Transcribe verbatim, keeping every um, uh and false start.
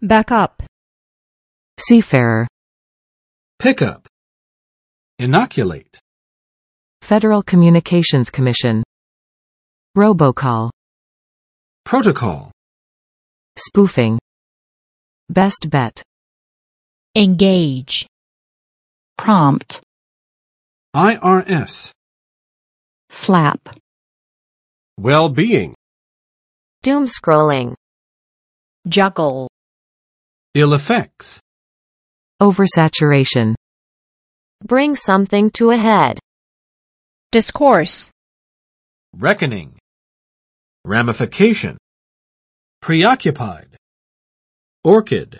Back up. Seafarer. Pick up. Inoculate. Federal Communications Commission. Robocall. Protocol. Spoofing. Best bet. Engage. Prompt. I R S. Slap. Well-being. Doom scrolling. Juggle. Ill effects. Oversaturation. Bring something to a head. Discourse. Reckoning. Ramification. Preoccupied. Orchid.